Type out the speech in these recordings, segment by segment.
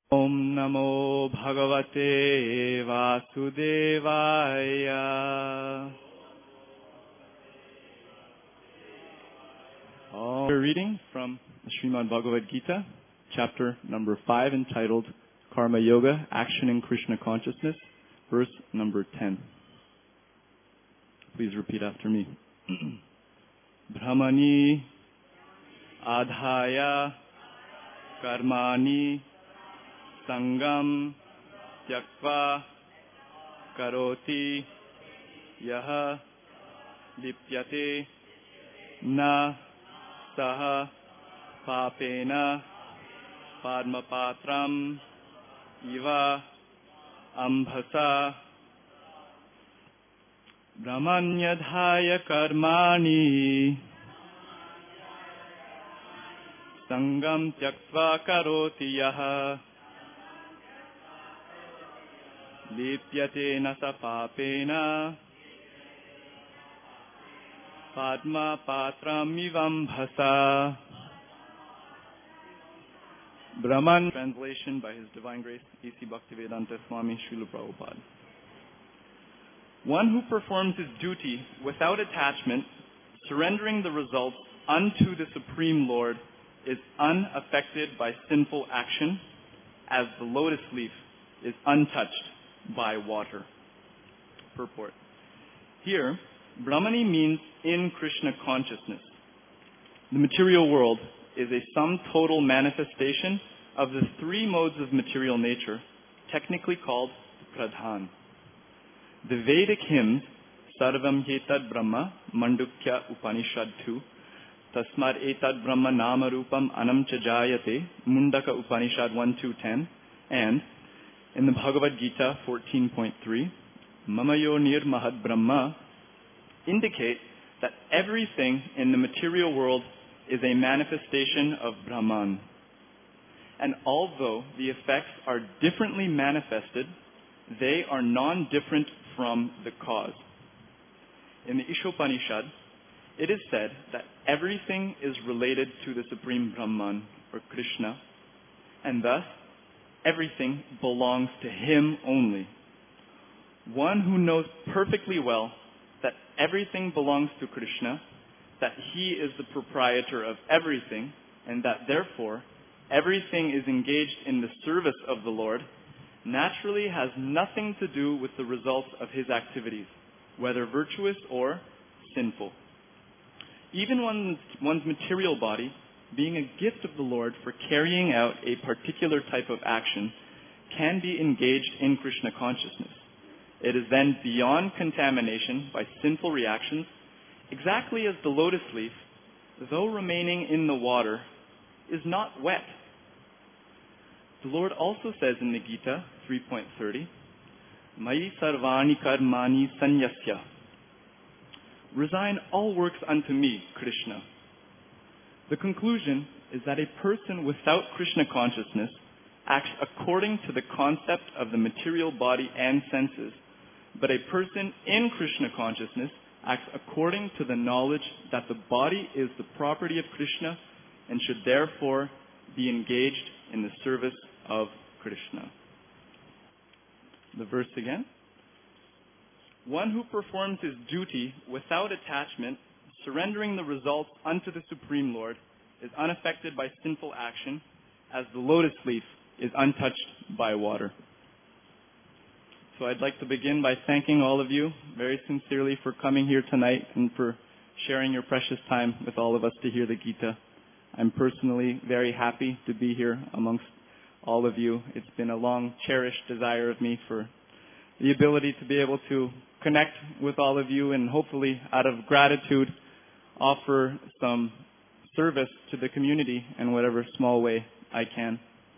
Om Namo Bhagavate Vasudevaya. We're reading from the Srimad Bhagavad Gita, chapter number 5, entitled Karma Yoga, Action in Krishna Consciousness, verse number 10. Please repeat after me. Brahmani adhaya karmani sangam tyakva karoti yaha lipyate na saha papena padmapatram iva ambhasa. Brahmanyadhaya karmani sangam tyaktva karoti yaha lipyate nasa papena padma patram ivambhasa. Brahman, translation by His Divine Grace A.C. Bhaktivedanta Swami Srila Prabhupada. One who performs his duty without attachment, surrendering the results unto the Supreme Lord, is unaffected by sinful action, as the lotus leaf is untouched by water. Purport. Here, Brahmani means in Krishna consciousness. The material world is a sum total manifestation of the three modes of material nature, technically called pradhan. The Vedic hymns, Sarvam Etad Brahma, Mandukya Upanishad 2, Tasmad Etad Brahma Nama Rupam Anam Chajayate, Mundaka Upanishad 1-10, and in the Bhagavad Gita 14.3, Mamayo Nir Mahad Brahma, indicate that everything in the material world is a manifestation of Brahman. And although the effects are differently manifested, they are non-different from the cause. In the Ishopanishad, it is said that everything is related to the Supreme Brahman, or Krishna, and thus everything belongs to Him only. One who knows perfectly well that everything belongs to Krishna, that He is the proprietor of everything, and that therefore everything is engaged in the service of the Lord, naturally has nothing to do with the results of his activities, whether virtuous or sinful. Even one's material body, being a gift of the Lord for carrying out a particular type of action, can be engaged in Krishna consciousness. It is then beyond contamination by sinful reactions, exactly as the lotus leaf, though remaining in the water, is not wet. The Lord also says in the Gita 3.30, Mayi sarvani karmani sanyasya. Resign all works unto me, Krishna. The conclusion is that a person without Krishna consciousness acts according to the concept of the material body and senses, but a person in Krishna consciousness acts according to the knowledge that the body is the property of Krishna and should therefore be engaged in the service of Krishna. The verse again. One who performs his duty without attachment, surrendering the results unto the Supreme Lord, is unaffected by sinful action, as the lotus leaf is untouched by water. So I'd like to begin by thanking all of you very sincerely for coming here tonight and for sharing your precious time with all of us to hear the Gita. I'm personally very happy to be here amongst all of you. It's been a long cherished desire of me for the ability to be able to connect with all of you and hopefully out of gratitude offer some service to the community in whatever small way I can.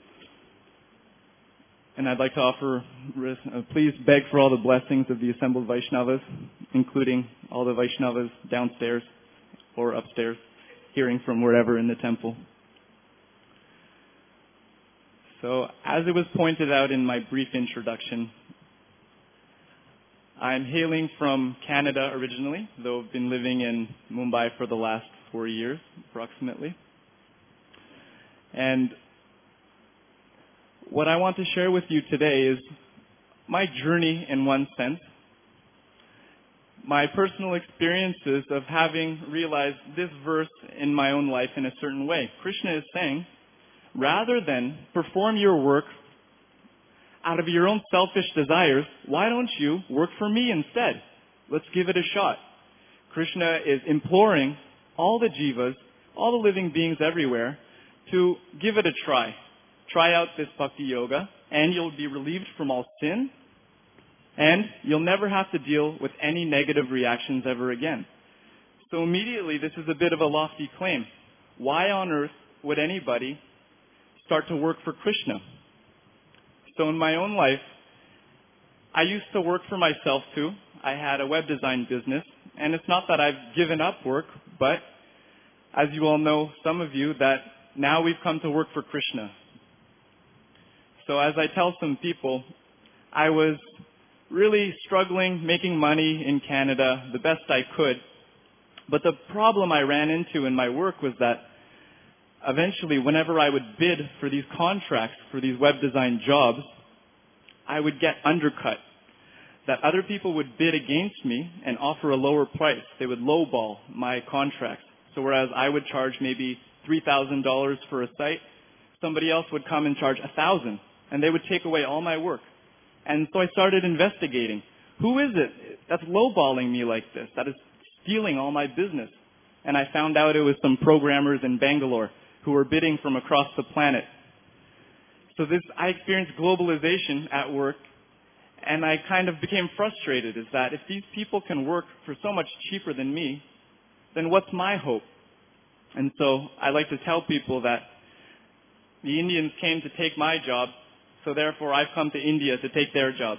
And I'd like to offer, please beg for all the blessings of the assembled Vaishnavas, including all the Vaishnavas downstairs or upstairs, hearing from wherever in the temple. So, as it was pointed out in my brief introduction, I'm hailing from Canada originally, though I've been living in Mumbai for the last 4 years, approximately. And what I want to share with you today is my journey in one sense, my personal experiences of having realized this verse in my own life in a certain way. Krishna is saying, rather than perform your work out of your own selfish desires, why don't you work for me instead? Let's give it a shot. Krishna is imploring all the jivas, all the living beings everywhere, to give it a try. Try out this bhakti yoga, and you'll be relieved from all sin, and you'll never have to deal with any negative reactions ever again. So immediately, this is a bit of a lofty claim. Why on earth would anybody start to work for Krishna? So in my own life, I used to work for myself too. I had a web design business, and it's not that I've given up work, but as you all know, some of you, that now we've come to work for Krishna. So as I tell some people, I was really struggling making money in Canada the best I could. But the problem I ran into in my work was that eventually whenever I would bid for these contracts, for these web design jobs, I would get undercut. That other people would bid against me and offer a lower price. They would lowball my contracts. So whereas I would charge maybe $3,000 for a site, somebody else would come and charge $1,000, and they would take away all my work. And so I started investigating. Who is it that's lowballing me like this, that is stealing all my business? And I found out it was some programmers in Bangalore who were bidding from across the planet. So I experienced globalization at work, and I kind of became frustrated, is that if these people can work for so much cheaper than me, then what's my hope? And so I like to tell people that the Indians came to take my job, so therefore I've come to India to take their job.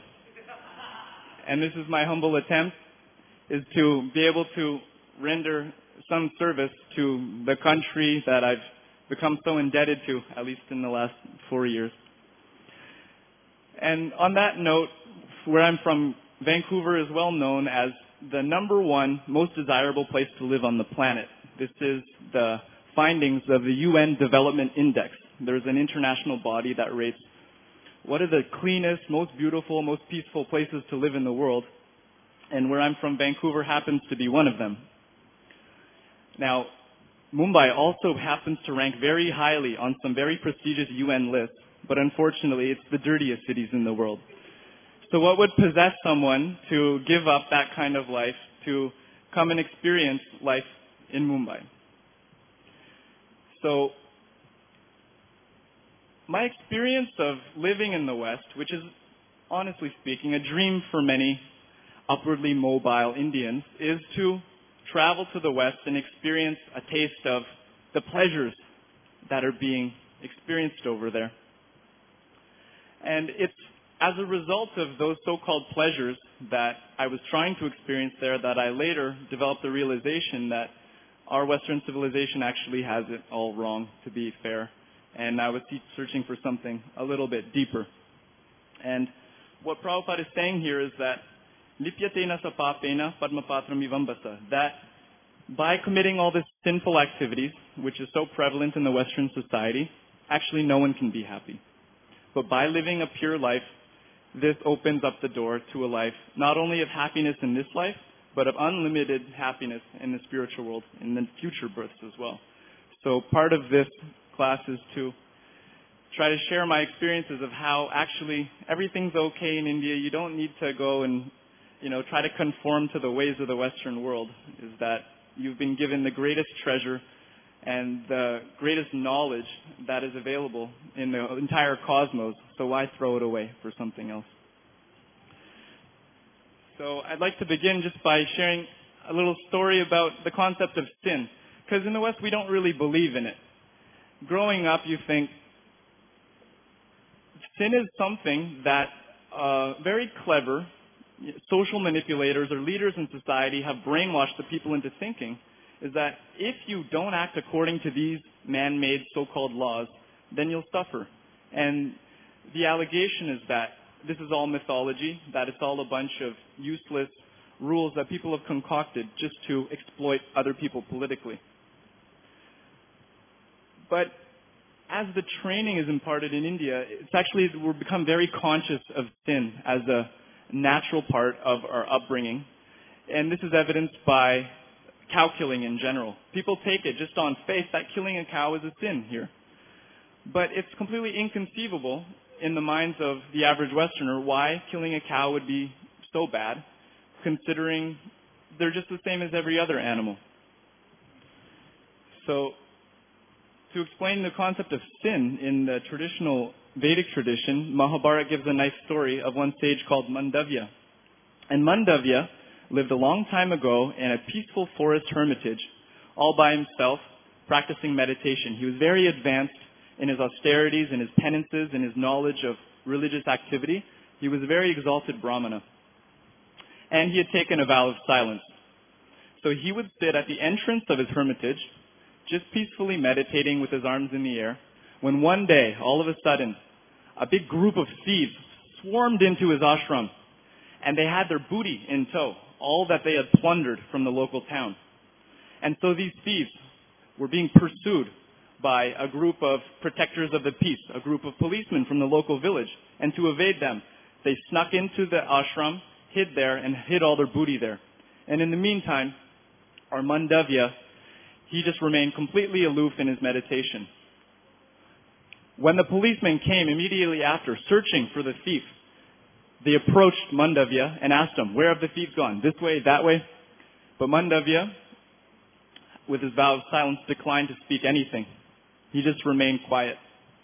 And this is my humble attempt, is to be able to render some service to the country that I've become so indebted to, at least in the last 4 years. And on that note, where I'm from, Vancouver is well known as the #1 most desirable place to live on the planet. This is the findings of the UN Development Index. There's an international body that rates what are the cleanest, most beautiful, most peaceful places to live in the world. And where I'm from, Vancouver, happens to be one of them. Now, Mumbai also happens to rank very highly on some very prestigious UN lists, but unfortunately, it's the dirtiest cities in the world. So what would possess someone to give up that kind of life to come and experience life in Mumbai? So my experience of living in the West, which is, honestly speaking, a dream for many upwardly mobile Indians, is to travel to the West and experience a taste of the pleasures that are being experienced over there. And it's as a result of those so-called pleasures that I was trying to experience there that I later developed the realization that our Western civilization actually has it all wrong, to be fair. And I was searching for something a little bit deeper. And what Prabhupada is saying here is that lipyatena sapapena padmapatram ivambasa, that by committing all these sinful activities, which is so prevalent in the Western society, actually no one can be happy. But by living a pure life, this opens up the door to a life not only of happiness in this life, but of unlimited happiness in the spiritual world, in the future births as well. So part of this class is to try to share my experiences of how actually everything's okay in India. You don't need to go and, try to conform to the ways of the Western world. Is that you've been given the greatest treasure and the greatest knowledge that is available in the entire cosmos. So why throw it away for something else? So I'd like to begin just by sharing a little story about the concept of sin. Because in the West, we don't really believe in it. Growing up, you think sin is something that very clever social manipulators or leaders in society have brainwashed the people into thinking, is that if you don't act according to these man-made so-called laws, then you'll suffer. And the allegation is that this is all mythology, that it's all a bunch of useless rules that people have concocted just to exploit other people politically. But as the training is imparted in India, it's actually, we're become very conscious of sin as a natural part of our upbringing. And this is evidenced by cow killing in general. People take it just on faith that killing a cow is a sin here. But it's completely inconceivable in the minds of the average Westerner why killing a cow would be so bad, considering they're just the same as every other animal. So, to explain the concept of sin in the traditional Vedic tradition, Mahabharata gives a nice story of one sage called Mandavya. And Mandavya lived a long time ago in a peaceful forest hermitage, all by himself, practicing meditation. He was very advanced in his austerities, in his penances, in his knowledge of religious activity. He was a very exalted Brahmana. And he had taken a vow of silence. So he would sit at the entrance of his hermitage, just peacefully meditating with his arms in the air, when one day, all of a sudden, a big group of thieves swarmed into his ashram, and they had their booty in tow, all that they had plundered from the local town. And so these thieves were being pursued by a group of protectors of the peace, a group of policemen from the local village. And to evade them, they snuck into the ashram, hid there, and hid all their booty there. And in the meantime, our Mandavya, he just remained completely aloof in his meditation. When the policemen came immediately after, searching for the thief, they approached Mandavya and asked him, "Where have the thieves gone? This way, that way?" But Mandavya, with his vow of silence, declined to speak anything. He just remained quiet.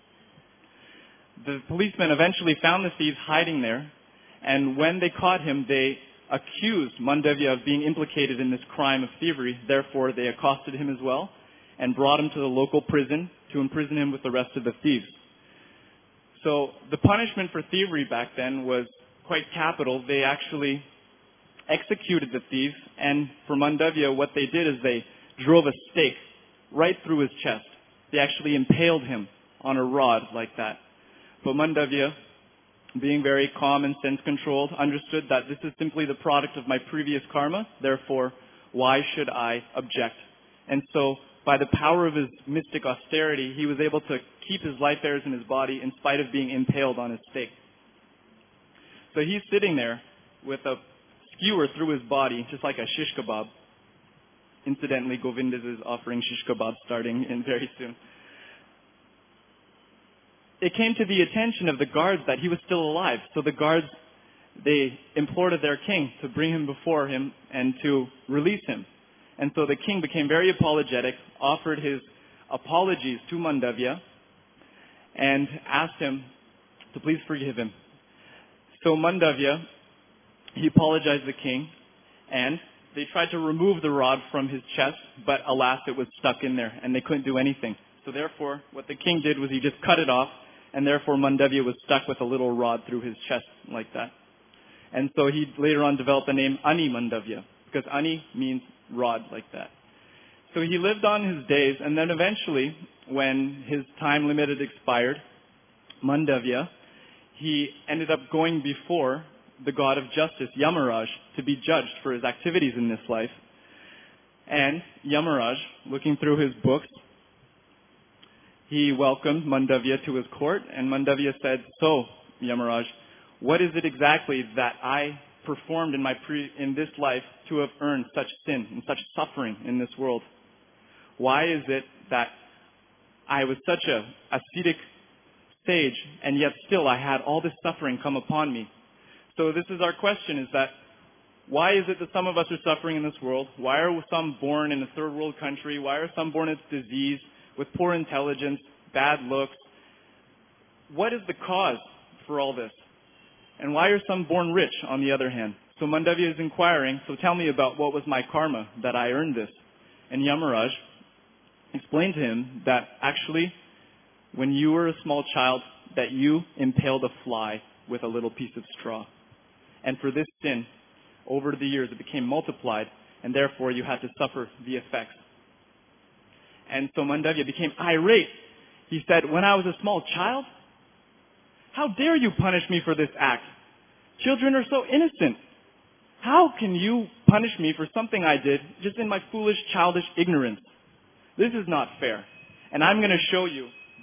The policemen eventually found the thieves hiding there, and when they caught him, they accused Mandavya of being implicated in this crime of thievery. Therefore, they accosted him as well and brought him to the local prison to imprison him with the rest of the thieves. So the punishment for thievery back then was quite capital. They actually executed the thieves, and for Mandavya, what they did is they drove a stake right through his chest. They actually impaled him on a rod like that. But Mandavya, being very calm and sense-controlled, understood that this is simply the product of my previous karma, therefore, why should I object? And so, by the power of his mystic austerity, he was able to keep his life heirs in his body in spite of being impaled on his stake. So he's sitting there with a skewer through his body, just like a shish kebab. Incidentally, Govindas is offering shish kebab starting in very soon. It came to the attention of the guards that he was still alive. So the guards, they implored their king to bring him before him and to release him. And so the king became very apologetic, offered his apologies to Mandavya, and asked him to please forgive him. So Mandavya, he apologized to the king, and they tried to remove the rod from his chest, but alas, it was stuck in there, and they couldn't do anything. So therefore, what the king did was he just cut it off, and therefore Mandavya was stuck with a little rod through his chest like that. And so he later on developed the name Ani Mandavya, because Ani means rod like that. So he lived on his days, and then eventually, when his time limit had expired, Mandavya, he ended up going before the god of justice, Yamaraj, to be judged for his activities in this life. And Yamaraj, looking through his books, he welcomed Mandavya to his court, and Mandavya said, "So, Yamaraj, what is it exactly that I performed in this life to have earned such sin and such suffering in this world? Why is it that I was such a ascetic sage, and yet still I had all this suffering come upon me?" So this is our question, is that why is it that some of us are suffering in this world? Why are some born in a third world country? Why are some born with disease, with poor intelligence, bad looks? What is the cause for all this? And why are some born rich, on the other hand? So Mandavya is inquiring, so tell me about what was my karma that I earned this. And Yamaraj explained to him that actually, when you were a small child, that you impaled a fly with a little piece of straw. And for this sin, over the years, it became multiplied, and therefore you had to suffer the effects. And so Mandavya became irate. He said, "When I was a small child, how dare you punish me for this act? Children are so innocent. How can you punish me for something I did just in my foolish, childish ignorance? This is not fair. And I'm going to show you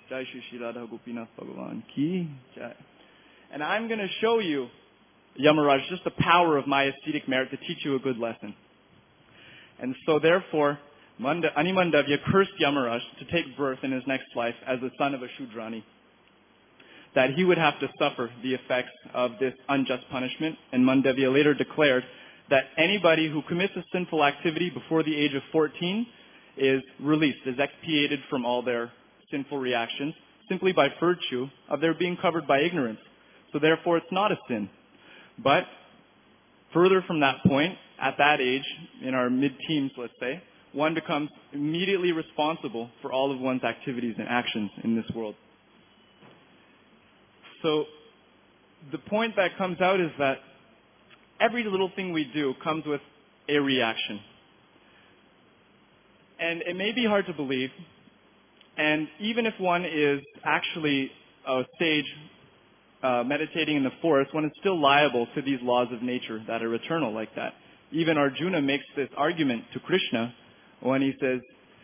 Jai Shri Shri Radha Gopinath Bhagavan ki Jai. And I'm going to show you, Yamaraj, just the power of my ascetic merit to teach you a good lesson. And so therefore, Animandavya cursed Yamaraj to take birth in his next life as the son of a Shudrani, that he would have to suffer the effects of this unjust punishment. And Mandavya later declared that anybody who commits a sinful activity before the age of 14 is released, is expiated from all their sinful reactions, simply by virtue of their being covered by ignorance. So therefore it's not a sin. But further from that point, at that age, in our mid-teens, let's say, one becomes immediately responsible for all of one's activities and actions in this world. So the point that comes out is that every little thing we do comes with a reaction. And it may be hard to believe, and even if one is actually a sage meditating in the forest, one is still liable to these laws of nature that are eternal like that. Even Arjuna makes this argument to Krishna when he says,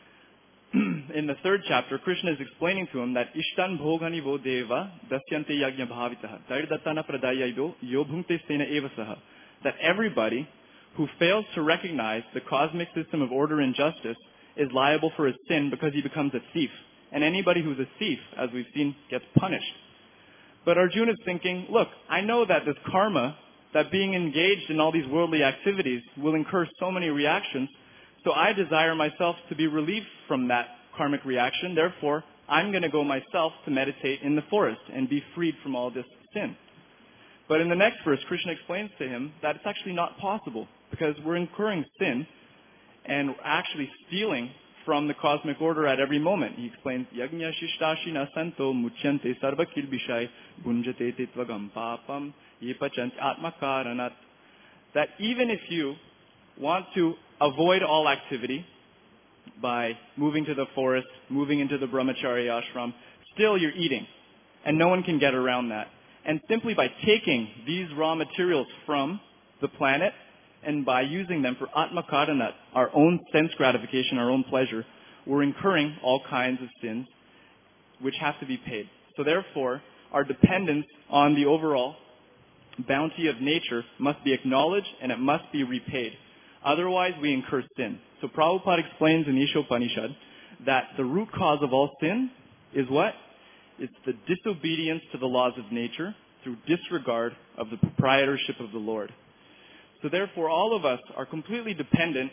in the third chapter, Krishna is explaining to him that Ishtan bhogani vo deva dasyante yajna bhavitaha daidattana pradayaido yobhunte sena evasaha, that everybody who fails to recognize the cosmic system of order and justice is liable for a sin because he becomes a thief. And anybody who's a thief, as we've seen, gets punished. But Arjuna is thinking, look, I know that this karma, that being engaged in all these worldly activities will incur so many reactions, so I desire myself to be relieved from that karmic reaction. Therefore, I'm going to go myself to meditate in the forest and be freed from all this sin. But in the next verse, Krishna explains to him that it's actually not possible because we're incurring sin and actually stealing from the cosmic order at every moment. He explains, Yagnya shishtashi na santo muchyante sarva kilbishai bunjate titvagam papam yipachant atmakaranat. That even if you want to avoid all activity by moving to the forest, moving into the brahmachari ashram, still you're eating. And no one can get around that. And simply by taking these raw materials from the planet and by using them for atmakaranat, our own sense gratification, our own pleasure, we're incurring all kinds of sins which have to be paid. So therefore, our dependence on the overall bounty of nature must be acknowledged and it must be repaid. Otherwise, we incur sin. So Prabhupada explains in Ishopanishad that the root cause of all sin is what? It's the disobedience to the laws of nature through disregard of the proprietorship of the Lord. So therefore, all of us are completely dependent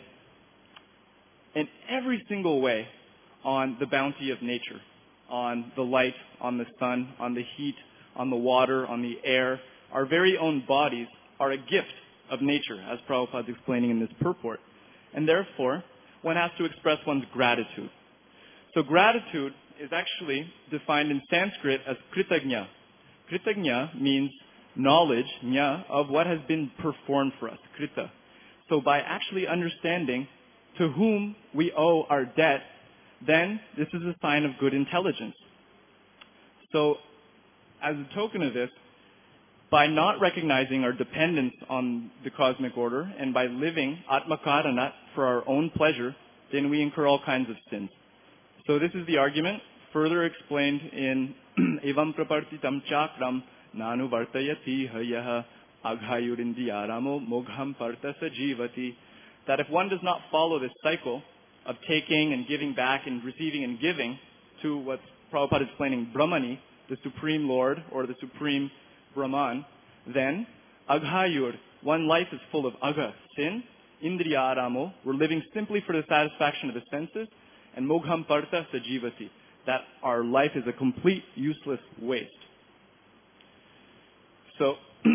in every single way on the bounty of nature, on the light, on the sun, on the heat, on the water, on the air. Our very own bodies are a gift of nature, as Prabhupada is explaining in this purport. And therefore, one has to express one's gratitude. So gratitude is actually defined in Sanskrit as kritagna. Kritagna means knowledge, nya, of what has been performed for us, krita. So by actually understanding to whom we owe our debt, then this is a sign of good intelligence. So as a token of this, by not recognizing our dependence on the cosmic order and by living atmakaranat for our own pleasure, then we incur all kinds of sins. So this is the argument further explained in Evam prapartitam chakram nanu vartayati hayaha aghayurindiyaramo mogham partasa jivati. That if one does not follow this cycle of taking and giving back and receiving and giving to what Prabhupada is explaining, Brahmani, the Supreme Lord or the Supreme Brahman, then aghayur, one life is full of agha, sin, indriyaramo, we're living simply for the satisfaction of the senses, and mogham partha sajivati, that our life is a complete useless waste. So,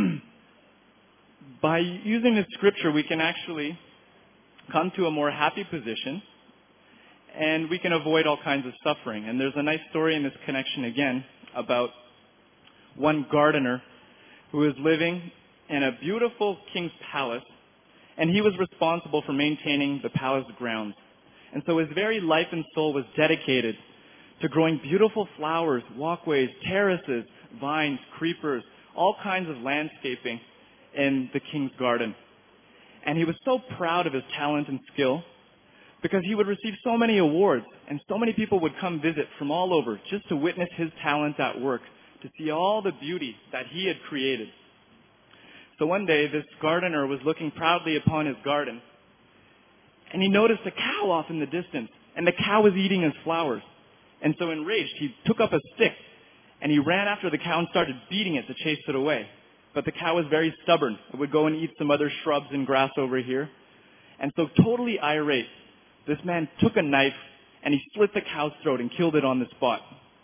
by using this scripture, we can actually come to a more happy position and we can avoid all kinds of suffering. And there's a nice story in this connection again about one gardener who was living in a beautiful king's palace, and he was responsible for maintaining the palace grounds. And so his very life and soul was dedicated to growing beautiful flowers, walkways, terraces, vines, creepers, all kinds of landscaping in the king's garden. And he was so proud of his talent and skill because he would receive so many awards and so many people would come visit from all over just to witness his talent at work, to see all the beauty that he had created. So one day, this gardener was looking proudly upon his garden, and he noticed a cow off in the distance, and the cow was eating his flowers. And so enraged, he took up a stick, and he ran after the cow and started beating it to chase it away. But the cow was very stubborn. It would go and eat some other shrubs and grass over here. And so totally irate, this man took a knife, and he slit the cow's throat and killed it on the spot.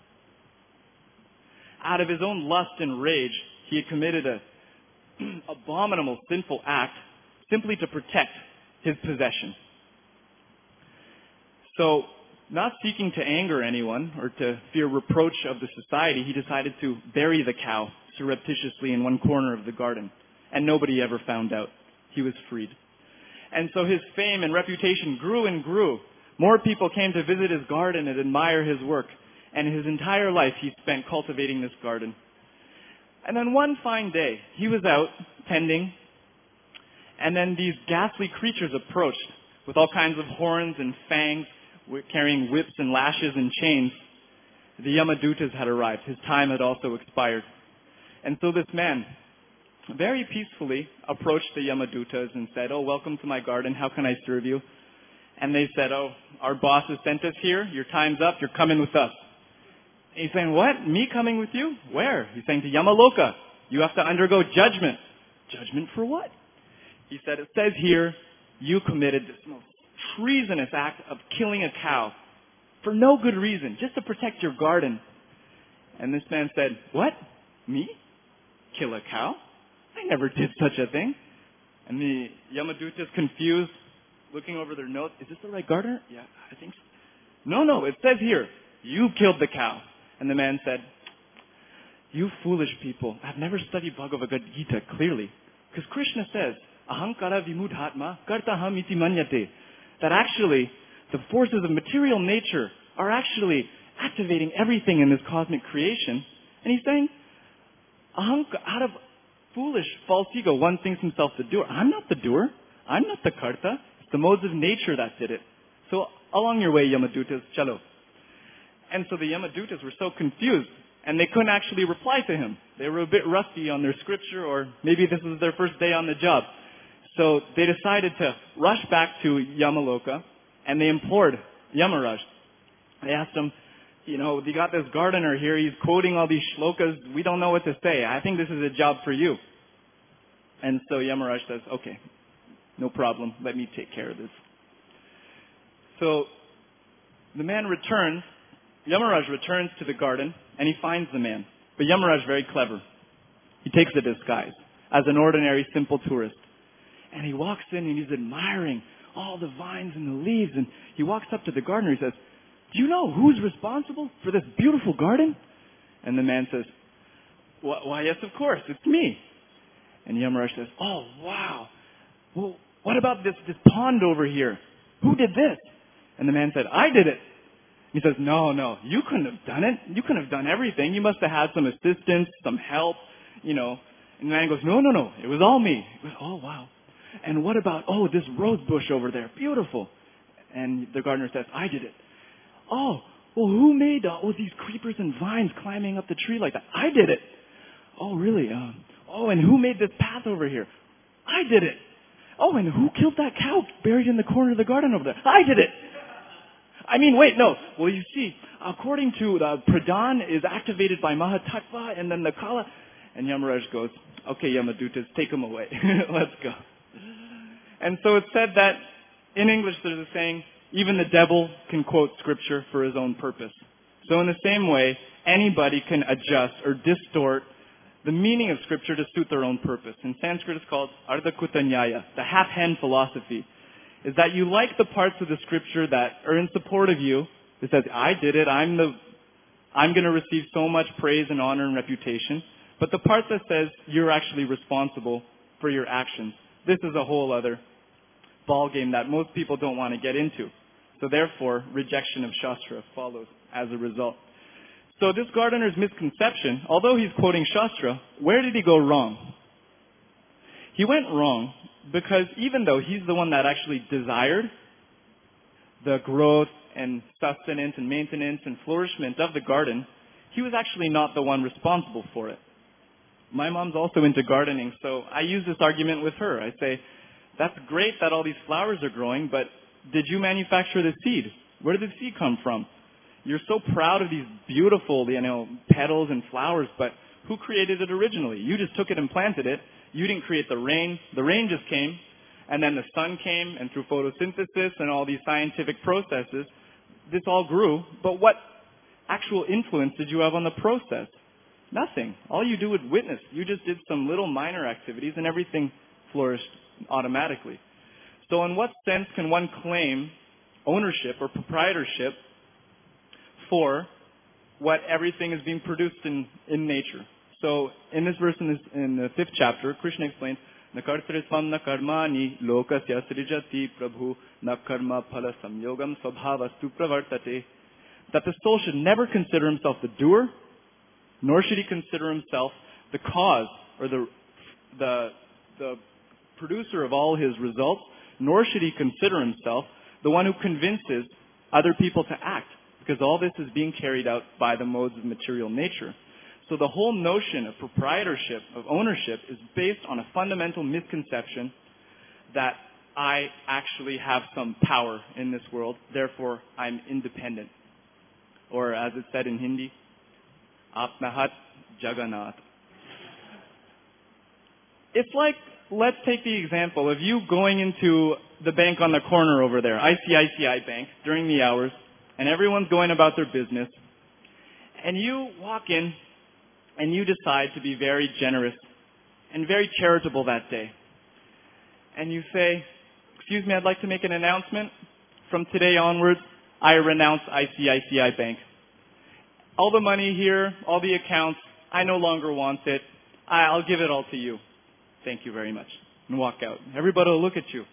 Out of his own lust and rage, he had committed a abominable, sinful act simply to protect his possession. So, not seeking to anger anyone or to fear reproach of the society, he decided to bury the cow surreptitiously in one corner of the garden. And nobody ever found out. He was freed. And so his fame and reputation grew and grew. More people came to visit his garden and admire his work. And his entire life he spent cultivating this garden. And then one fine day, he was out tending, and then these ghastly creatures approached with all kinds of horns and fangs, carrying whips and lashes and chains. The Yamadutas had arrived. His time had also expired. And so this man very peacefully approached the Yamadutas and said, "Oh, welcome to my garden. How can I serve you?" And they said, "Oh, our boss has sent us here. Your time's up. You're coming with us." He's saying, "What? Me coming with you? Where?" He's saying, "To Yamaloka. You have to undergo judgment." "Judgment for what?" He said, "It says here, you committed this most treasonous act of killing a cow for no good reason, just to protect your garden." And this man said, "What? Me? Kill a cow? I never did such a thing." And the Yamadutas, confused, looking over their notes, "Is this the right gardener?" "Yeah, I think so." No, it says here, you killed the cow." And the man said, "You foolish people have never studied Bhagavad Gita clearly. Because Krishna says, ahankara vimudhatma kartaham iti manyate. That actually, the forces of material nature are actually activating everything in this cosmic creation." And he's saying, out of foolish, false ego, one thinks himself the doer. I'm not the doer. I'm not the karta. It's the modes of nature that did it. So along your way, Yamadutas, chalo. And so the Yamadutas were so confused, and they couldn't actually reply to him. They were a bit rusty on their scripture, or maybe this was their first day on the job. So they decided to rush back to Yamaloka, and they implored Yamaraj. They asked him, "You got this gardener here. He's quoting all these shlokas. We don't know what to say. I think this is a job for you." And so Yamaraj says, "Okay, no problem. Let me take care of this." So the man returns. Yamaraj returns to the garden, and he finds the man. But Yamaraj is very clever. He takes a disguise as an ordinary, simple tourist. And he walks in, and he's admiring all the vines and the leaves. And he walks up to the gardener. He says, "Do you know who's responsible for this beautiful garden?" And the man says, "Why, yes, of course. It's me." And Yamaraj says, "Oh, wow. Well, what about this pond over here? Who did this?" And the man said, "I did it." He says, No, you couldn't have done it. You couldn't have done everything. You must have had some assistance, some help, And the man goes, No, it was all me. He goes, "Oh, wow. And what about, this rose bush over there? Beautiful." And the gardener says, "I did it." "Oh, well, who made these creepers and vines climbing up the tree like that?" "I did it." "Oh, really? And who made this path over here?" "I did it." "Oh, and who killed that cow buried in the corner of the garden over there?" "I did it." Wait, no. Well, you see, according to the Pradhan is activated by Mahatattva and then the Kala. And Yamaraj goes, "Okay, Yamadutas, take him away. Let's go." And so it's said that in English there's a saying, even the devil can quote scripture for his own purpose. So in the same way, anybody can adjust or distort the meaning of scripture to suit their own purpose. In Sanskrit it's called Ardhakuta Nyaya, the half-hand philosophy. Is that you like the parts of the scripture that are in support of you. It says, "I did it. I'm going to receive so much praise and honor and reputation." But the part that says you're actually responsible for your actions, this is a whole other ballgame that most people don't want to get into. So therefore, rejection of Shastra follows as a result. So this gardener's misconception, although he's quoting Shastra, where did he go wrong? He went wrong because even though he's the one that actually desired the growth and sustenance and maintenance and flourishment of the garden, he was actually not the one responsible for it. My mom's also into gardening, so I use this argument with her. I say, that's great that all these flowers are growing, but did you manufacture the seed? Where did the seed come from? You're so proud of these beautiful, petals and flowers, but who created it originally? You just took it and planted it. You didn't create the rain. The rain just came, and then the sun came, and through photosynthesis and all these scientific processes, this all grew. But what actual influence did you have on the process? Nothing. All you do was witness. You just did some little minor activities, and everything flourished automatically. So in what sense can one claim ownership or proprietorship for what everything is being produced in nature? So in this verse in the 5th chapter, Krishna explains, Nakartrisvam nakarmani lokasya srijati prabhu nakarma phala samyogam svabhavastu pravartate. That the soul should never consider himself the doer, nor should he consider himself the cause or the producer of all his results, nor should he consider himself the one who convinces other people to act, because all this is being carried out by the modes of material nature. So the whole notion of proprietorship, of ownership, is based on a fundamental misconception that I actually have some power in this world, therefore I'm independent. Or as it's said in Hindi, Apnahat Jagannath. It's like, let's take the example of you going into the bank on the corner over there, ICICI Bank, during the hours, and everyone's going about their business, and you walk in and you decide to be very generous and very charitable that day. And you say, excuse me, I'd like to make an announcement. From today onwards, I renounce ICICI Bank. All the money here, all the accounts, I no longer want it. I'll give it all to you. Thank you very much. And walk out. Everybody will look at you.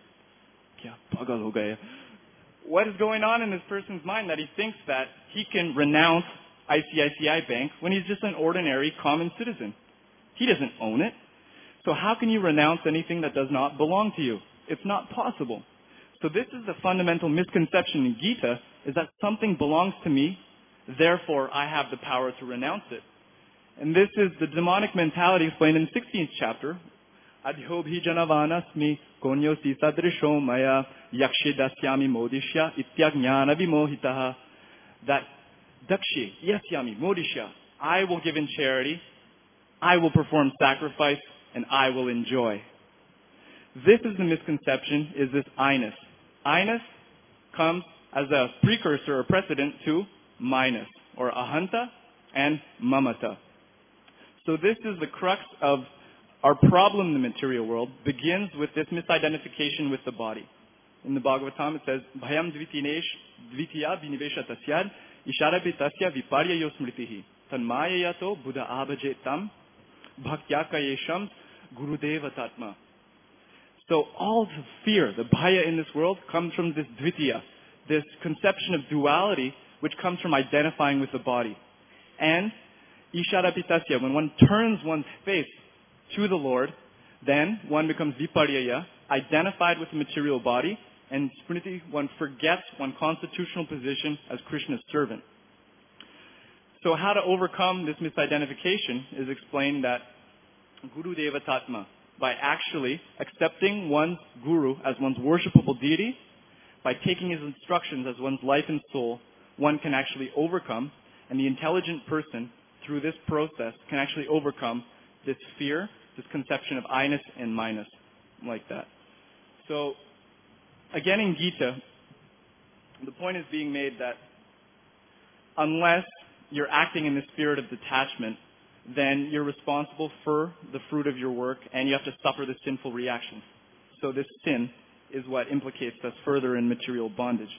What is going on in this person's mind that he thinks that he can renounce ICICI Bank when he's just an ordinary common citizen? He doesn't own it. So how can you renounce anything that does not belong to you? It's not possible. So this is the fundamental misconception in Gita, is that something belongs to me, therefore I have the power to renounce it. And this is the demonic mentality explained in the 16th chapter. Adhyobhi janavanasmi konyosi sadrisho maya yakshidasyami modishya ityajnana vimohitaha. That dakshi yasyami modishya, I will give in charity, I will perform sacrifice, and I will enjoy. This is the misconception, is this I-ness. I-ness comes as a precursor or precedent to minus, or ahanta and mamata. So this is the crux of our problem in the material world, begins with this misidentification with the body. In the Bhagavatam it says, Bhayam dvitiya vinivesha tasyad isharapi tasya viparya yosmritihi tanmaya yato buddha abhajetam bhaktya kayesham gurudeva tatma. So all the fear, the bhaya in this world comes from this dvitiya, this conception of duality which comes from identifying with the body. And isharapi tasya, when one turns one's face to the Lord, then one becomes viparyaya, identified with the material body, and smriti, one forgets one's constitutional position as Krishna's servant. So how to overcome this misidentification is explained that Guru Deva Tatma, by actually accepting one's guru as one's worshipable deity, by taking his instructions as one's life and soul, one can actually overcome, and the intelligent person, through this process, can actually overcome this fear, this conception of I-ness and minus, like that. So, again in Gita, the point is being made that unless you're acting in the spirit of detachment, then you're responsible for the fruit of your work and you have to suffer the sinful reactions. So this sin is what implicates us further in material bondage.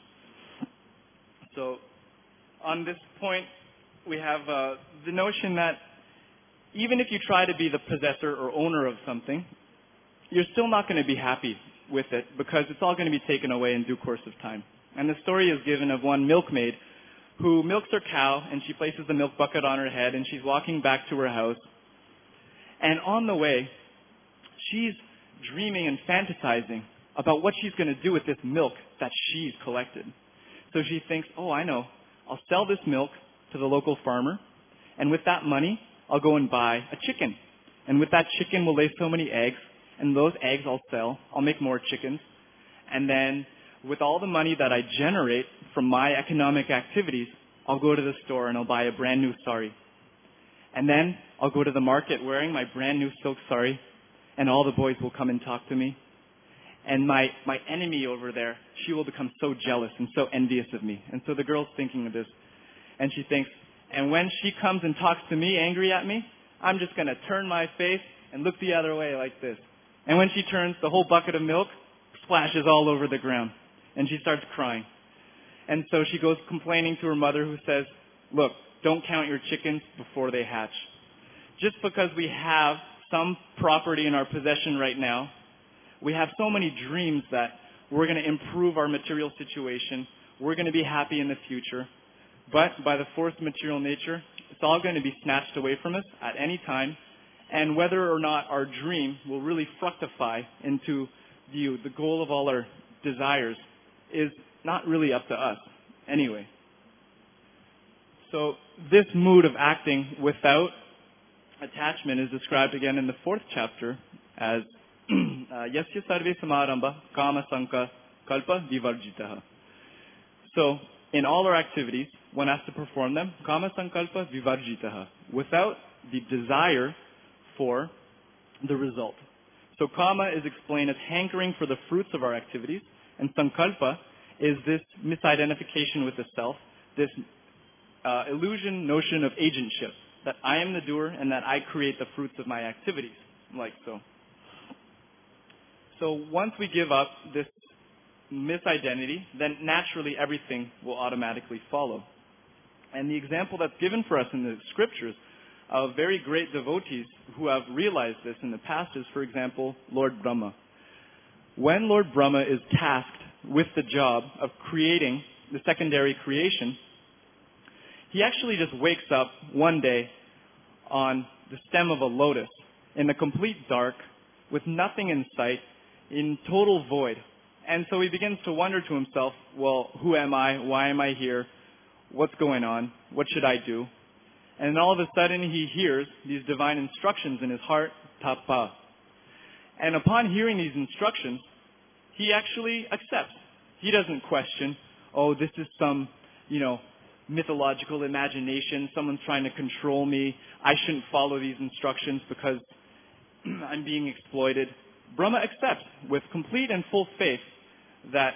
So, on this point, we have the notion that even if you try to be the possessor or owner of something, you're still not going to be happy with it because it's all going to be taken away in due course of time. And the story is given of one milkmaid who milks her cow and she places the milk bucket on her head and she's walking back to her house. And on the way, she's dreaming and fantasizing about what she's going to do with this milk that she's collected. So she thinks, oh, I know. I'll sell this milk to the local farmer, and with that money, I'll go and buy a chicken. And with that chicken, we'll lay so many eggs, and those eggs I'll sell. I'll make more chickens. And then with all the money that I generate from my economic activities, I'll go to the store and I'll buy a brand new sari. And then I'll go to the market wearing my brand new silk sari, and all the boys will come and talk to me. And my enemy over there, she will become so jealous and so envious of me. And so the girl's thinking of this. And she thinks, and when she comes and talks to me, angry at me, I'm just going to turn my face and look the other way like this. And when she turns, the whole bucket of milk splashes all over the ground. And she starts crying. And so she goes complaining to her mother, who says, look, don't count your chickens before they hatch. Just because we have some property in our possession right now, we have so many dreams that we're going to improve our material situation, we're going to be happy in the future. But by the force of material nature, it's all going to be snatched away from us at any time. And whether or not our dream will really fructify into the goal of all our desires is not really up to us anyway. So this mood of acting without attachment is described again in the 4th chapter as Yasya sarve samarambha kama sanka kalpa vivarjitaha. So in all our activities, one has to perform them kama sankalpa vivarjitaha, without the desire for the result. So kama is explained as hankering for the fruits of our activities, and sankalpa is this misidentification with the self, this illusion notion of agentship, that I am the doer and that I create the fruits of my activities, like so. So once we give up this misidentity, then naturally everything will automatically follow. And the example that's given for us in the scriptures of very great devotees who have realized this in the past is, for example, Lord Brahma. When Lord Brahma is tasked with the job of creating the secondary creation, he actually just wakes up one day on the stem of a lotus in the complete dark with nothing in sight, in total void. And so he begins to wonder to himself, well, who am I? Why am I here? What's going on? What should I do? And then all of a sudden he hears these divine instructions in his heart, tapa. And upon hearing these instructions, he actually accepts. He doesn't question, oh, this is some, mythological imagination. Someone's trying to control me. I shouldn't follow these instructions because I'm being exploited. Brahma accepts with complete and full faith that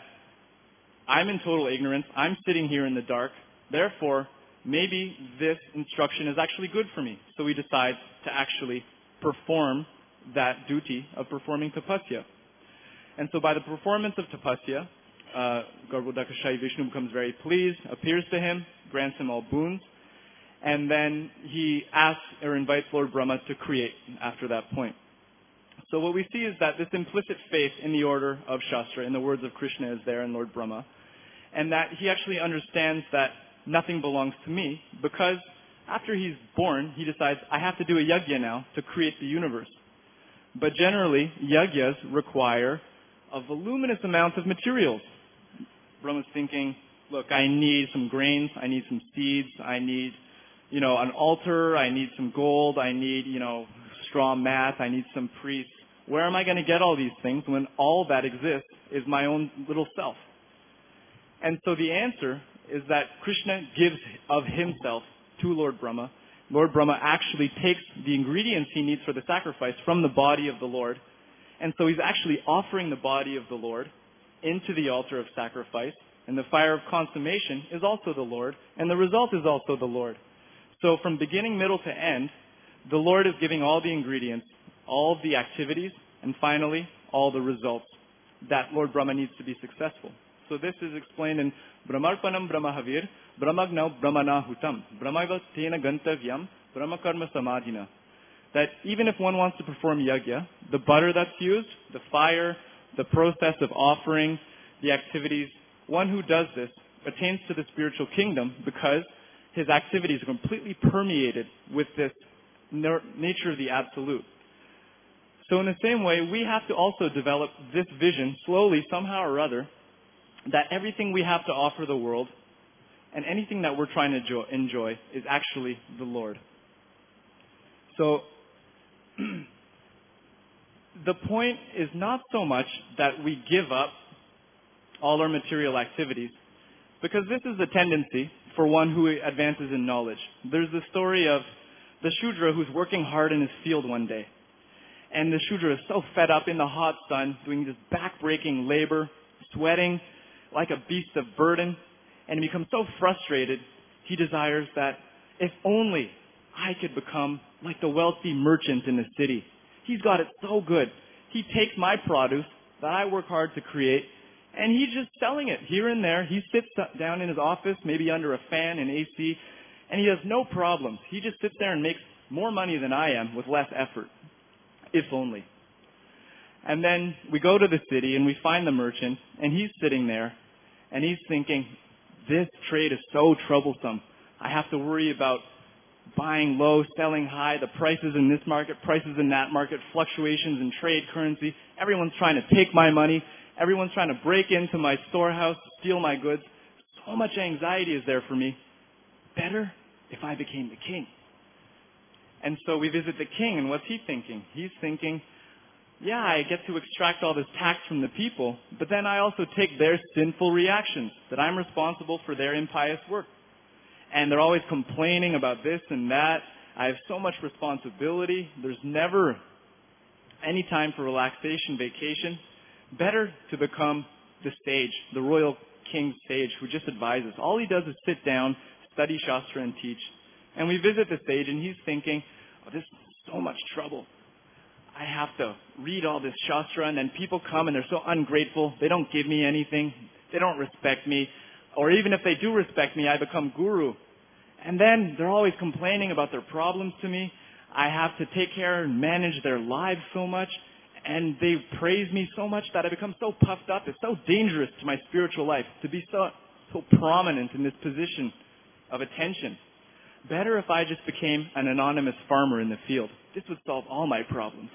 I'm in total ignorance. I'm sitting here in the dark. Therefore, maybe this instruction is actually good for me. So he decides to actually perform that duty of performing tapasya. And so by the performance of tapasya, Garbhodakashayi Vishnu becomes very pleased, appears to him, grants him all boons, and then he asks or invites Lord Brahma to create after that point. So what we see is that this implicit faith in the order of Shastra, in the words of Krishna, is there in Lord Brahma, and that he actually understands that nothing belongs to me, because after he's born, he decides, I have to do a yajna now to create the universe. But generally, yajnas require a voluminous amount of materials. Brahma's thinking, look, I need some grains, I need some seeds, I need, an altar, I need some gold, I need, straw mat, I need some priests. Where am I going to get all these things when all that exists is my own little self? And so the answer is that Krishna gives of himself to Lord Brahma. Lord Brahma actually takes the ingredients he needs for the sacrifice from the body of the Lord. And so he's actually offering the body of the Lord into the altar of sacrifice. And the fire of consummation is also the Lord. And the result is also the Lord. So from beginning, middle to end, the Lord is giving all the ingredients, all the activities, and finally, all the results that Lord Brahma needs to be successful. So this is explained in Brahmarpanam Brahmahavir, Brahmagnav Brahmana Hutam, Brahmaiva Tena Gantavyam, Brahmakarma Samadhina. That even if one wants to perform yajna, the butter that's used, the fire, the process of offering, the activities, one who does this attains to the spiritual kingdom because his activities are completely permeated with this nature of the absolute. So in the same way, we have to also develop this vision slowly, somehow or other, that everything we have to offer the world and anything that we're trying to enjoy is actually the Lord. So, the point is not so much that we give up all our material activities, because this is a tendency for one who advances in knowledge. There's the story of the Shudra who's working hard in his field one day. And the Shudra is so fed up in the hot sun, doing this back-breaking labor, sweating like a beast of burden, and he becomes so frustrated, he desires that if only I could become like the wealthy merchant in the city. He's got it so good. He takes my produce that I work hard to create, and he's just selling it here and there. He sits down in his office, maybe under a fan and AC, and he has no problems. He just sits there and makes more money than I am with less effort. If only. And then we go to the city and we find the merchant, and he's sitting there, and he's thinking, this trade is so troublesome. I have to worry about buying low, selling high, the prices in this market, prices in that market, fluctuations in trade currency. Everyone's trying to take my money. Everyone's trying to break into my storehouse, steal my goods. So much anxiety is there for me. Better if I became the king. And so we visit the king, and what's he thinking? He's thinking, yeah, I get to extract all this tax from the people, but then I also take their sinful reactions, that I'm responsible for their impious work. And they're always complaining about this and that. I have so much responsibility. There's never any time for relaxation, vacation. Better to become the sage, the royal king's sage who just advises. All he does is sit down, study Shastra, and teach. And we visit the sage, and he's thinking, oh, this is so much trouble. I have to read all this Shastra, and then people come, and they're so ungrateful. They don't give me anything. They don't respect me. Or even if they do respect me, I become guru. And then they're always complaining about their problems to me. I have to take care and manage their lives so much. And they praise me so much that I become so puffed up. It's so dangerous to my spiritual life to be so prominent in this position of attention. Better if I just became an anonymous farmer in the field. This would solve all my problems.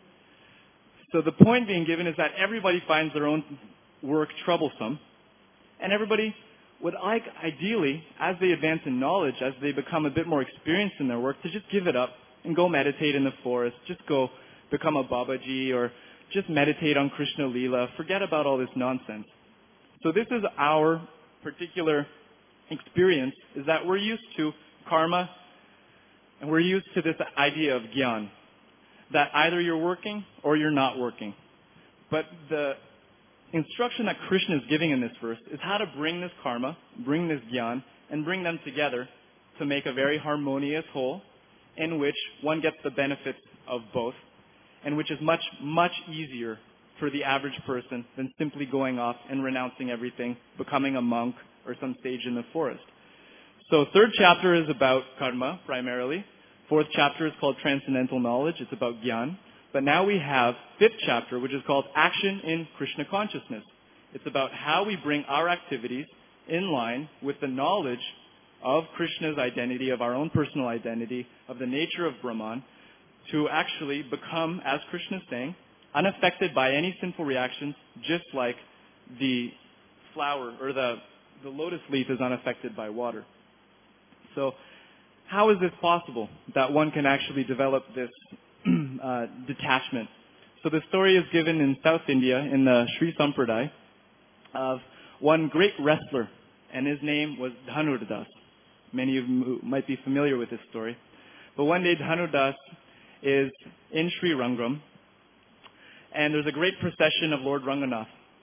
So the point being given is that everybody finds their own work troublesome. And everybody would like, ideally, as they advance in knowledge, as they become a bit more experienced in their work, to just give it up and go meditate in the forest. Just go become a Babaji or just meditate on Krishna Leela. Forget about all this nonsense. So this is our particular experience, is that we're used to karma, and we're used to this idea of gyan, that either you're working or you're not working. But the instruction that Krishna is giving in this verse is how to bring this karma, bring this gyan, and bring them together to make a very harmonious whole in which one gets the benefits of both, and which is much, much easier for the average person than simply going off and renouncing everything, becoming a monk or some sage in the forest. So third chapter is about karma, primarily. Fourth chapter is called transcendental knowledge. It's about gyan. But now we have fifth chapter, which is called action in Krishna consciousness. It's about how we bring our activities in line with the knowledge of Krishna's identity, of our own personal identity, of the nature of Brahman, to actually become, as Krishna is saying, unaffected by any sinful reactions, just like the flower or the lotus leaf is unaffected by water. So how is this possible that one can actually develop this detachment? So the story is given in South India in the Sri Sampradaya of one great wrestler, and his name was Dhanurdas. Many of you might be familiar with this story. But one day Dhanurdas is in Sri Rangam, and there's a great procession of Lord Ranganath.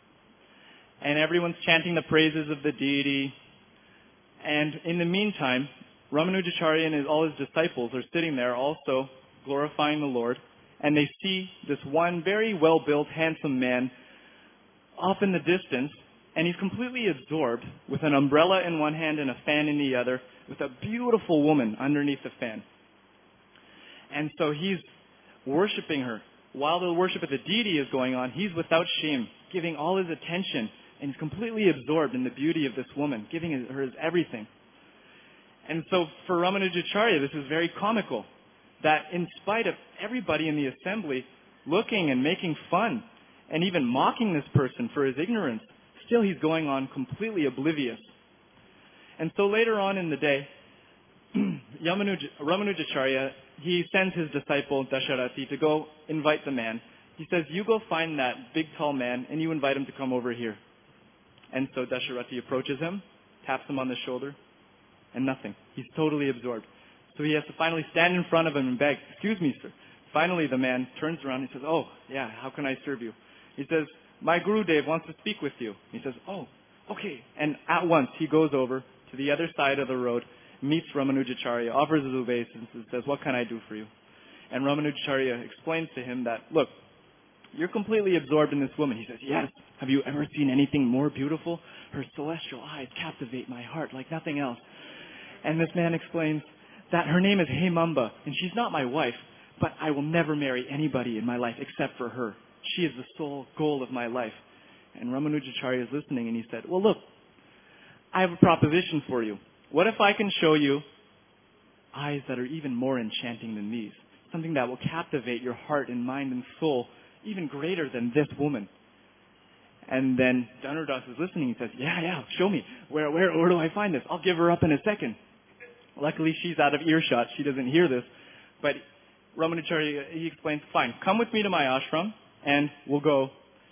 And everyone's chanting the praises of the deity. And in the meantime, Ramanujacharya and all his disciples are sitting there also glorifying the Lord, and they see this one very well-built, handsome man off in the distance, and he's completely absorbed with an umbrella in one hand and a fan in the other, with a beautiful woman underneath the fan. And so he's worshiping her. While the worship of the deity is going on, he's without shame, giving all his attention, and he's completely absorbed in the beauty of this woman, giving her his everything. And so for Ramanujacharya, this is very comical, that in spite of everybody in the assembly looking and making fun and even mocking this person for his ignorance, still he's going on completely oblivious. And so later on in the day, Ramanujacharya, he sends his disciple Dasharati to go invite the man. He says, you go find that big tall man and you invite him to come over here. And so Dasharati approaches him, taps him on the shoulder, and nothing. He's totally absorbed. So he has to finally stand in front of him and beg, excuse me, sir. Finally, the man turns around and says, oh, yeah, how can I serve you? He says, my Guru Dev wants to speak with you. He says, oh, okay. And at once, he goes over to the other side of the road, meets Ramanujacharya, offers his obeisance, and says, what can I do for you? And Ramanujacharya explains to him that, look, you're completely absorbed in this woman. He says, yes. Have you ever seen anything more beautiful? Her celestial eyes captivate my heart like nothing else. And this man explains that her name is Hemamba, and she's not my wife, but I will never marry anybody in my life except for her. She is the sole goal of my life. And Ramanujacharya is listening, and he said, well, look, I have a proposition for you. What if I can show you eyes that are even more enchanting than these? Something that will captivate your heart and mind and soul even greater than this woman. And then Dhanurdas is listening. He says, yeah, show me. Where do I find this? I'll give her up in a second. Luckily, she's out of earshot. She doesn't hear this. But Ramanujacharya, he explains, fine, come with me to my ashram, and we'll go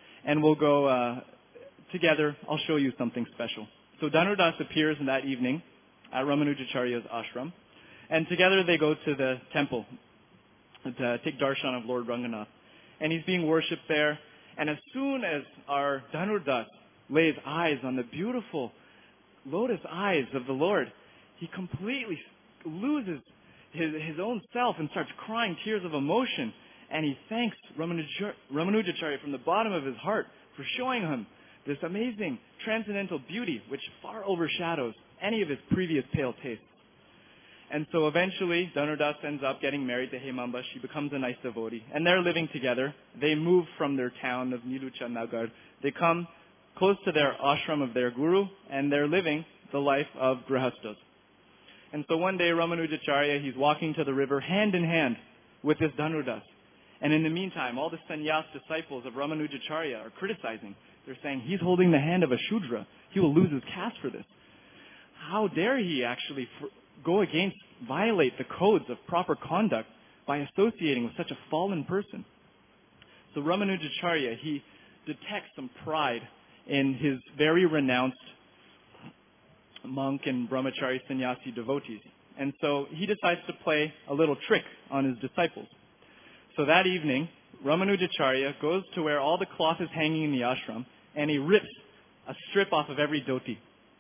together. I'll show you something special. So Dhanurdas appears in that evening at Ramanujacharya's ashram, and together they go to the temple to take darshan of Lord Ranganath. And he's being worshipped there. And as soon as our Dhanurdas lays eyes on the beautiful lotus eyes of the Lord, he completely loses his own self and starts crying tears of emotion. And he thanks Ramanujacharya from the bottom of his heart for showing him this amazing transcendental beauty which far overshadows any of his previous pale tastes. And so eventually, Dhanurdas ends up getting married to Hemamba. She becomes a nice devotee. And they're living together. They move from their town of Nilucha Nagar. They come close to their ashram of their guru, and they're living the life of grihastas. And so one day, Ramanujacharya, he's walking to the river hand in hand with this Dhanurdas. And in the meantime, all the sannyas disciples of Ramanujacharya are criticizing. They're saying, he's holding the hand of a Shudra. He will lose his caste for this. How dare he actually violate the codes of proper conduct by associating with such a fallen person? So Ramanujacharya, he detects some pride in his very renounced monk and brahmachari sannyasi devotees. And so he decides to play a little trick on his disciples. So that evening, Ramanujacharya goes to where all the cloth is hanging in the ashram, and he rips a strip off of every dhoti.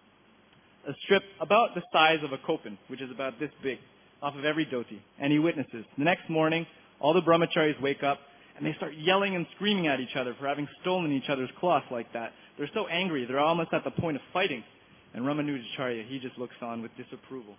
A strip about the size of a kopin, which is about this big, off of every dhoti. And he witnesses. The next morning, all the brahmacharis wake up, and they start yelling and screaming at each other for having stolen each other's cloth like that. They're so angry, they're almost at the point of fighting. And Ramanujacharya, he just looks on with disapproval.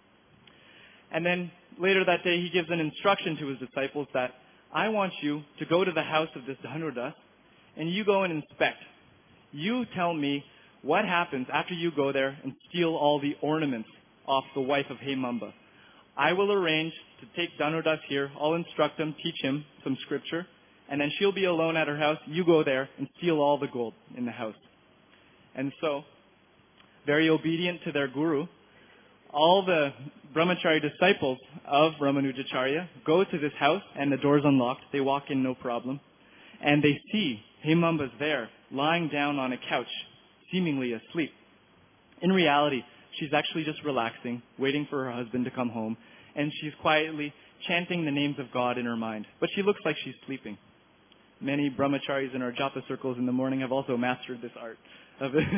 And then later that day, he gives an instruction to his disciples that, I want you to go to the house of this Dhanurdas, and you go and inspect. You tell me what happens after you go there and steal all the ornaments off the wife of Hemamba. I will arrange to take Dhanurdas here. I'll instruct him, teach him some scripture, and then she'll be alone at her house. You go there and steal all the gold in the house. And so, very obedient to their guru, all the brahmachari disciples of Ramanujacharya go to this house, and the door's unlocked. They walk in no problem. And they see Hemamba's there, lying down on a couch, seemingly asleep. In reality, she's actually just relaxing, waiting for her husband to come home, and she's quietly chanting the names of God in her mind. But she looks like she's sleeping. Many brahmacharis in our japa circles in the morning have also mastered this art of it.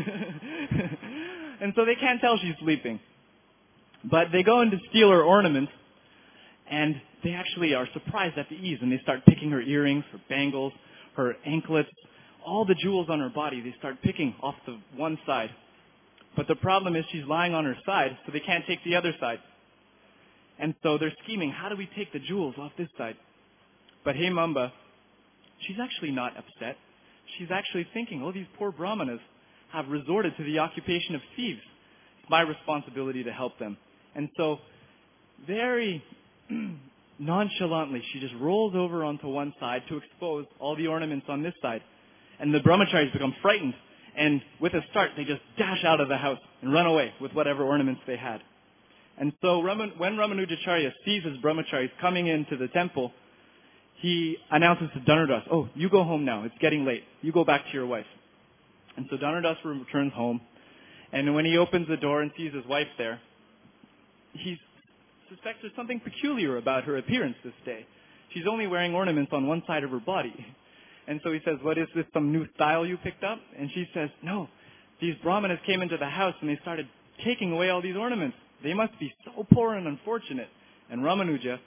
And so they can't tell she's sleeping. But they go in to steal her ornaments, and they actually are surprised at the ease, and they start picking her earrings, her bangles, her anklets, all the jewels on her body. They start picking off the one side. But the problem is she's lying on her side, so they can't take the other side. And so they're scheming, how do we take the jewels off this side? But Hemamba, she's actually not upset. She's actually thinking, oh, these poor brahmanas have resorted to the occupation of thieves. It's my responsibility to help them. And so, very nonchalantly, she just rolls over onto one side to expose all the ornaments on this side. And the brahmacharis become frightened, And with a start, they just dash out of the house and run away with whatever ornaments they had. And so when Ramanujacharya sees his brahmacharis coming into the temple, he announces to Dhanurdas, "Oh, you go home now. It's getting late. You go back to your wife." And so Dhanurdas returns home. And when he opens the door and sees his wife there, he suspects there's something peculiar about her appearance this day. She's only wearing ornaments on one side of her body. And so he says, "What is this, some new style you picked up?" And she says, "No, these brahmanas came into the house and they started taking away all these ornaments. They must be so poor and unfortunate." And Ramanuja,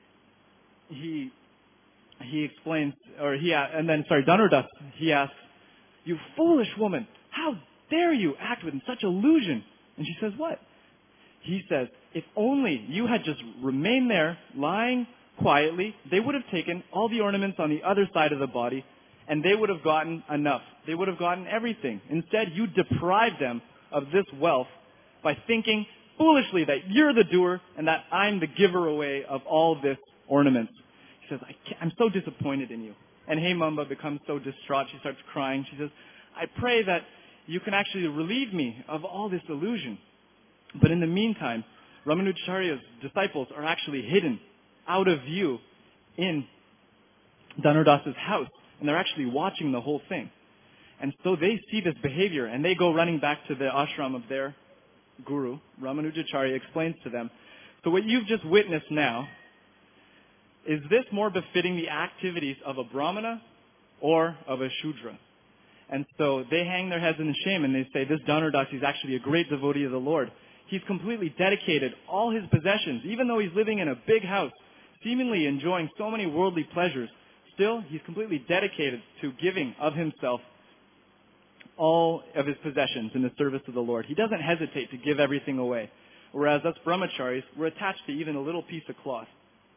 he explains, Dhanurdas, he asks, "You foolish woman, how dare you act with such illusion?" And she says, "What?" He says, "If only you had just remained there, lying quietly, they would have taken all the ornaments on the other side of the body, and they would have gotten enough. They would have gotten everything. Instead, you deprived them of this wealth by thinking foolishly that you're the doer and that I'm the giver away of all this ornaments." He says, I'm so disappointed in you." And Hemamba becomes so distraught. She starts crying. She says, "I pray that you can actually relieve me of all this illusion." But in the meantime, Ramanujacharya's disciples are actually hidden out of view in Dhanurdas's house. And they're actually watching the whole thing. And so they see this behavior and they go running back to the ashram of their guru. Ramanujacharya explains to them, "So what you've just witnessed now, is this more befitting the activities of a brahmana or of a shudra?" And so they hang their heads in shame and they say, "This Dhanurdas is actually a great devotee of the Lord. He's completely dedicated all his possessions, even though he's living in a big house, seemingly enjoying so many worldly pleasures. Still, he's completely dedicated to giving of himself all of his possessions in the service of the Lord. He doesn't hesitate to give everything away. Whereas us brahmacharis, we're attached to even a little piece of cloth."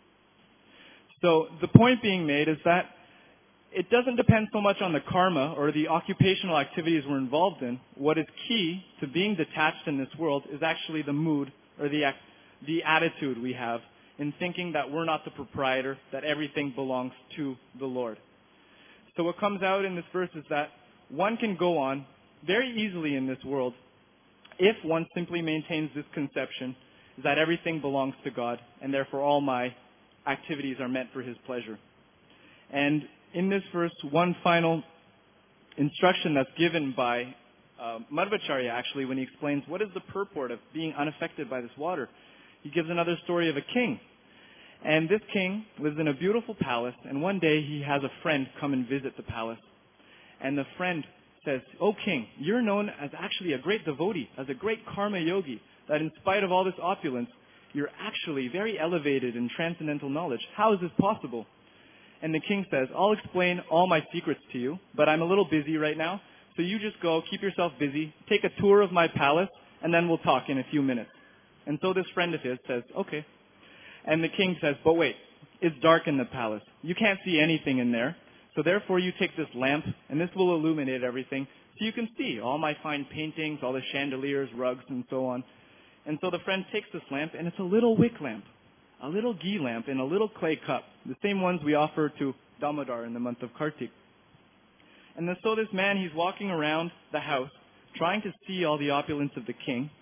So the point being made is that it doesn't depend so much on the karma or the occupational activities we're involved in. What is key to being detached in this world is actually the mood or the attitude we have in thinking that we're not the proprietor, that everything belongs to the Lord. So what comes out in this verse is that one can go on very easily in this world if one simply maintains this conception that everything belongs to God and therefore all my activities are meant for His pleasure. And in this verse, one final instruction that's given by Madhvacharya actually when he explains what is the purport of being unaffected by this water. He gives another story of a king. And this king lives in a beautiful palace, and one day he has a friend come and visit the palace. And the friend says, "Oh king, you're known as actually a great devotee, as a great karma yogi, that in spite of all this opulence, you're actually very elevated in transcendental knowledge. How is this possible?" And the king says, "I'll explain all my secrets to you, but I'm a little busy right now, so you just go, keep yourself busy, take a tour of my palace, and then we'll talk in a few minutes." And so this friend of his says, "Okay." And the king says, "But wait, it's dark in the palace. You can't see anything in there. So therefore you take this lamp, and this will illuminate everything, so you can see all my fine paintings, all the chandeliers, rugs, and so on." And so the friend takes this lamp, and it's a little wick lamp, a little ghee lamp in a little clay cup, the same ones we offer to Damodar in the month of Kartik. And then, so this man, he's walking around the house, trying to see all the opulence of the king.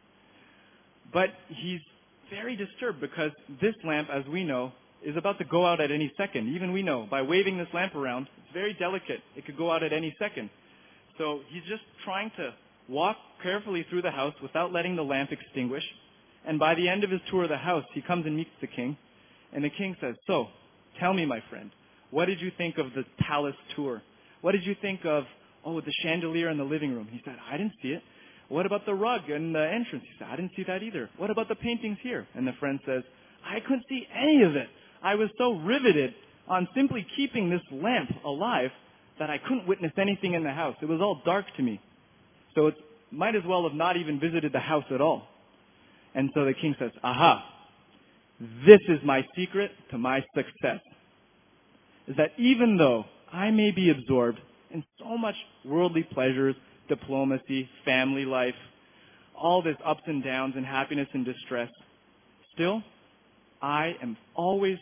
But he's very disturbed because this lamp, as we know, is about to go out at any second. Even we know, by waving this lamp around, it's very delicate. It could go out at any second. So he's just trying to walk carefully through the house without letting the lamp extinguish. And by the end of his tour of the house, he comes and meets the king. And the king says, "So, tell me, my friend, what did you think of the palace tour? What did you think of, the chandelier in the living room?" He said, "I didn't see it." "What about the rug and the entrance?" He said, "I didn't see that either." "What about the paintings here?" And the friend says, "I couldn't see any of it. I was so riveted on simply keeping this lamp alive that I couldn't witness anything in the house. It was all dark to me. So it might as well have not even visited the house at all." And so the king says, "Aha, this is my secret to my success. Is that even though I may be absorbed in so much worldly pleasures, diplomacy, family life, all this ups and downs and happiness and distress, still, I am always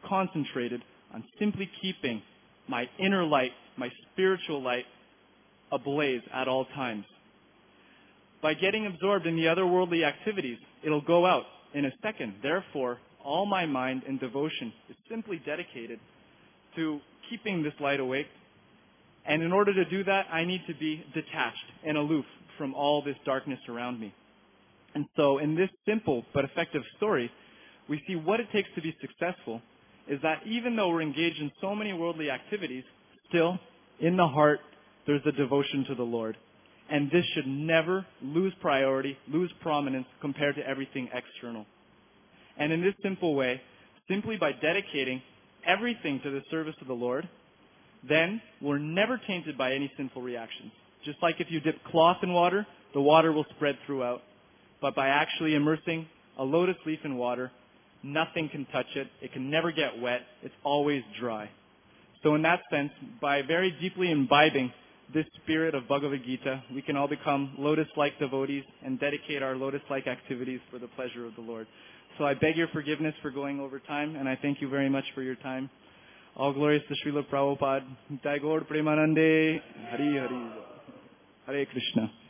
concentrated on simply keeping my inner light, my spiritual light, ablaze at all times. By getting absorbed in the other worldly activities, it'll go out in a second. Therefore, all my mind and devotion is simply dedicated to keeping this light awake. And in order to do that, I need to be detached and aloof from all this darkness around me. And so in this simple but effective story, we see what it takes to be successful is that even though we're engaged in so many worldly activities, still, in the heart, there's a devotion to the Lord. And this should never lose priority, lose prominence compared to everything external. And in this simple way, simply by dedicating everything to the service of the Lord, then we're never tainted by any sinful reactions. Just like if you dip cloth in water, the water will spread throughout. But by actually immersing a lotus leaf in water, nothing can touch it. It can never get wet. It's always dry. So in that sense, by very deeply imbibing this spirit of Bhagavad Gita, we can all become lotus-like devotees and dedicate our lotus-like activities for the pleasure of the Lord. So I beg your forgiveness for going over time, and I thank you very much for your time. All glories to Srila Prabhupada. Jai Gaur Premanande. Hari Hari. Hare Krishna.